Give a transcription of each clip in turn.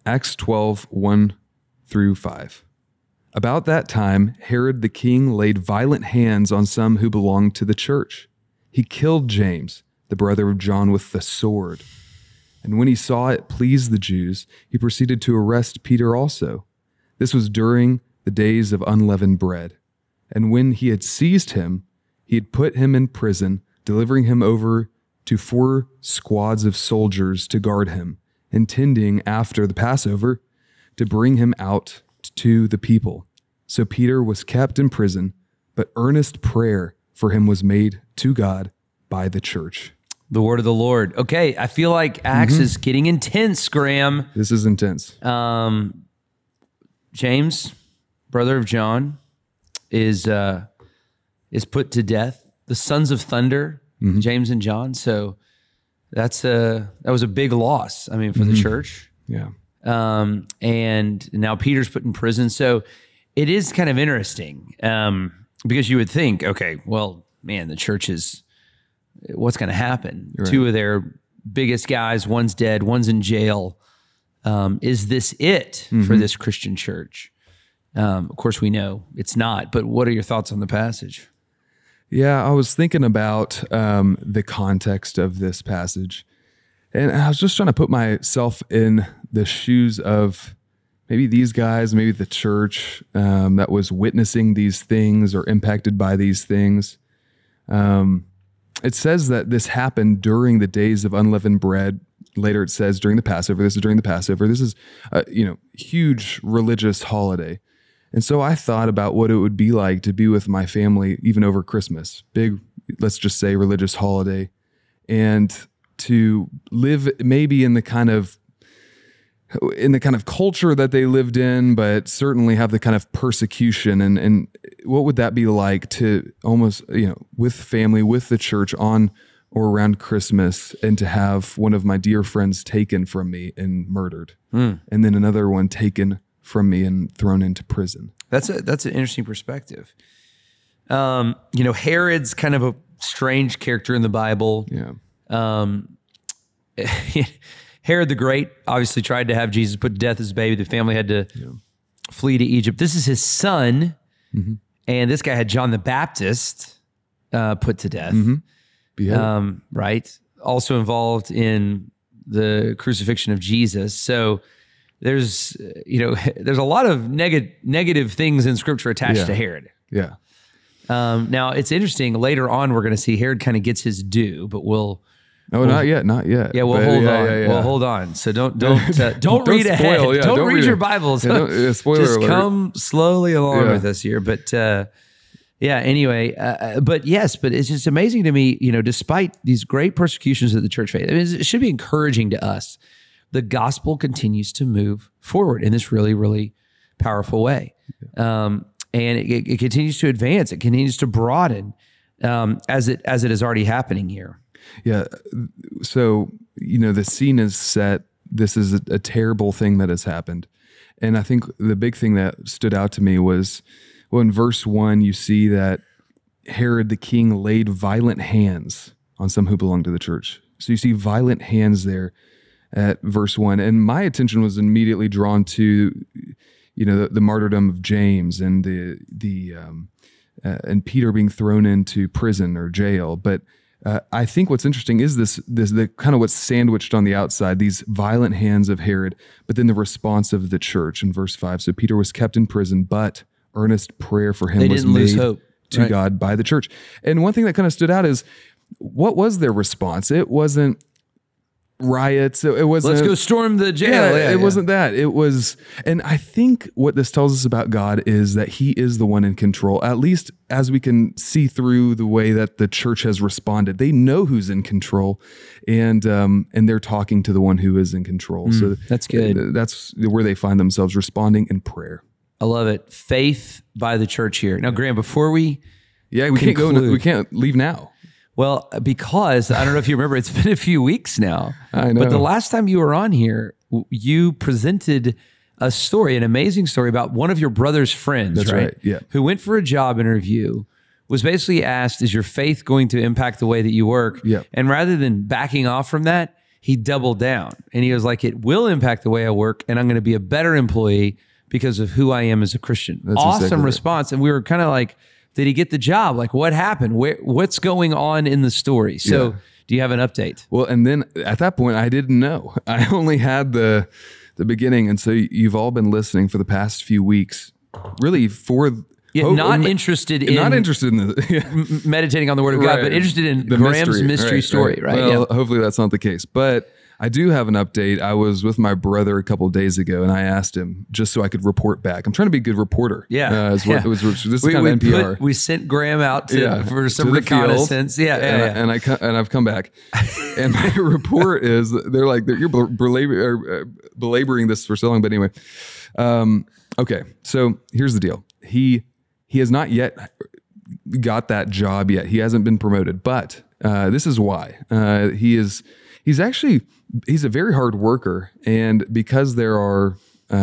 Acts 12, 1 through 5. About that time, Herod the king laid violent hands on some who belonged to the church. He killed James, the brother of John, with the sword. And when he saw it pleased the Jews, he proceeded to arrest Peter also. This was during the days of unleavened bread. And when he had seized him, he had put him in prison, delivering him over to 4 squads of soldiers to guard him, intending after the Passover to bring him out to the people. So Peter was kept in prison, but earnest prayer for him was made to God by the church. The word of the Lord. Okay, I feel like Acts is getting intense, Graham. This is intense. James, brother of John, is put to death. The sons of thunder, James and John. So that was a big loss. I mean, for the church. Yeah. And now Peter's put in prison. So it is kind of interesting because you would think, okay, well, man, the church is, what's going to happen? Right. 2 of their biggest guys, one's dead, one's in jail. Is this it for this Christian church? Of course, we know it's not, but what are your thoughts on the passage? Yeah, I was thinking about the context of this passage, and I was just trying to put myself in the shoes of maybe these guys, maybe the church that was witnessing these things or impacted by these things. It says that this happened during the days of unleavened bread. Later it says during the Passover. This is during the Passover. This is a huge religious holiday. And so I thought about what it would be like to be with my family even over Christmas, big, let's just say, religious holiday, and to live maybe in the kind of culture that they lived in, but certainly have the kind of persecution. And what would that be like to almost, with family, with the church on or around Christmas, and to have one of my dear friends taken from me and murdered, and then another one taken from me and thrown into prison. That's an interesting perspective. Herod's kind of a strange character in the Bible. Yeah. Herod the Great obviously tried to have Jesus put to death as a baby. The family had to flee to Egypt. This is his son, and this guy had John the Baptist put to death. Right? Also involved in the crucifixion of Jesus. So there's a lot of negative things in Scripture attached to Herod. Yeah. Now it's interesting. Later on, we're going to see Herod kind of gets his due, but not yet. Yeah, we'll hold on. Yeah. We'll hold on. So don't read ahead. Spoil, don't read your Bibles. Spoiler Just alert. come slowly along with us here. But anyway. But it's just amazing to me. Despite these great persecutions that the church faced, it should be encouraging to us. The gospel continues to move forward in this really, really powerful way. And it continues to advance. It continues to broaden as it is already happening here. Yeah. So, the scene is set. This is a terrible thing that has happened. And I think the big thing that stood out to me was, in verse 1, you see that Herod the king laid violent hands on some who belonged to the church. So you see violent hands there at verse 1. And my attention was immediately drawn to, the martyrdom of James and and Peter being thrown into prison or jail. But I think what's interesting is the kind of what's sandwiched on the outside, these violent hands of Herod, but then the response of the church in verse 5. So Peter was kept in prison, but earnest prayer for him was made to God by the church. And one thing that kind of stood out is, what was their response? It wasn't riots. It wasn't, let's go storm the jail. It wasn't that. It was, and I think what this tells us about God is that he is the one in control, at least as we can see through the way that the church has responded. They know who's in control, and they're talking to the one who is in control. So that's good. That's where they find themselves responding in prayer. I love it. Faith by the church here. Now, Graham, before we we can't leave now. Well, because I don't know if you remember, it's been a few weeks now. I know. But the last time you were on here, you presented a story, an amazing story about one of your brother's friends, That's right? Yeah. Who went for a job interview, was basically asked, is your faith going to impact the way that you work? Yeah. And rather than backing off from that, he doubled down and he was like, it will impact the way I work and I'm going to be a better employee because of who I am as a Christian. That's awesome exactly response. And we were kind of like, did he get the job? Like, what happened? What's going on in the story? So do you have an update? Well, and then at that point, I didn't know. I only had the beginning. And so you've all been listening for the past few weeks, really for... not interested in the meditating on the Word of God, but interested in the Graham's mystery story, right? Well, hopefully that's not the case. But I do have an update. I was with my brother a couple of days ago, and I asked him just so I could report back. I'm trying to be a good reporter. This is kind of NPR. We sent Graham out for some reconnaissance. And I've come back, and my report is they're like you're belaboring this for so long, but anyway, okay. So here's the deal. He has not yet got that job yet. He hasn't been promoted, but this is why. He's a very hard worker, and because there are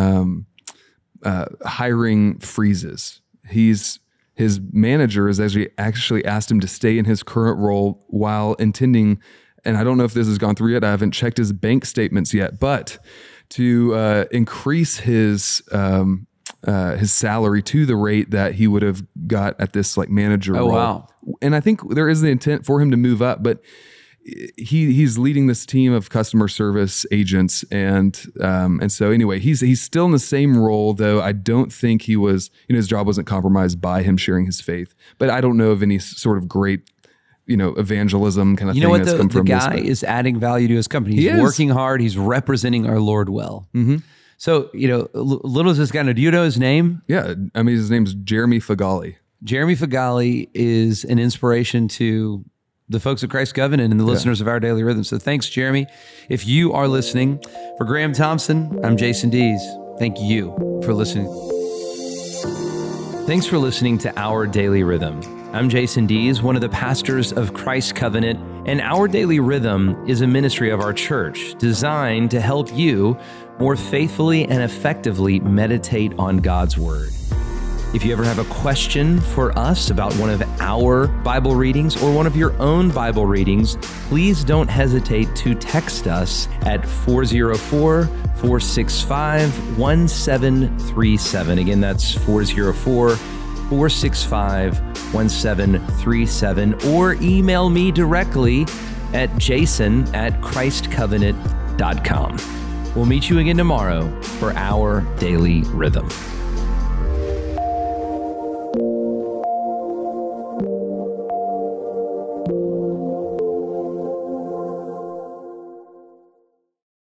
hiring freezes, his manager has actually asked him to stay in his current role while intending, and I don't know if this has gone through yet. I haven't checked his bank statements yet, but to increase his salary to the rate that he would have got at this like manager role. Wow. And I think there is the intent for him to move up, but he's leading this team of customer service agents. And so anyway, he's still in the same role, though I don't think he was, his job wasn't compromised by him sharing his faith, but I don't know of any sort of great, evangelism kind of thing that's come from this. The guy is adding value to his company. He's working hard. He's representing our Lord well. Mm-hmm. So, little does this guy know. Do you know his name? Yeah. I mean, his name's Jeremy Fagali. Jeremy Fagali is an inspiration to the folks at Christ Covenant and the listeners of Our Daily Rhythm. So thanks, Jeremy. If you are listening, for Graham Thompson, I'm Jason Dees. Thank you for listening. Thanks for listening to Our Daily Rhythm. I'm Jason Dees, one of the pastors of Christ Covenant, and Our Daily Rhythm is a ministry of our church designed to help you more faithfully and effectively meditate on God's Word. If you ever have a question for us about one of our Bible readings or one of your own Bible readings, please don't hesitate to text us at 404-465-1737. Again, that's 404-465-1737, or email me directly at jason@christcovenant.com. We'll meet you again tomorrow for Our Daily Rhythm.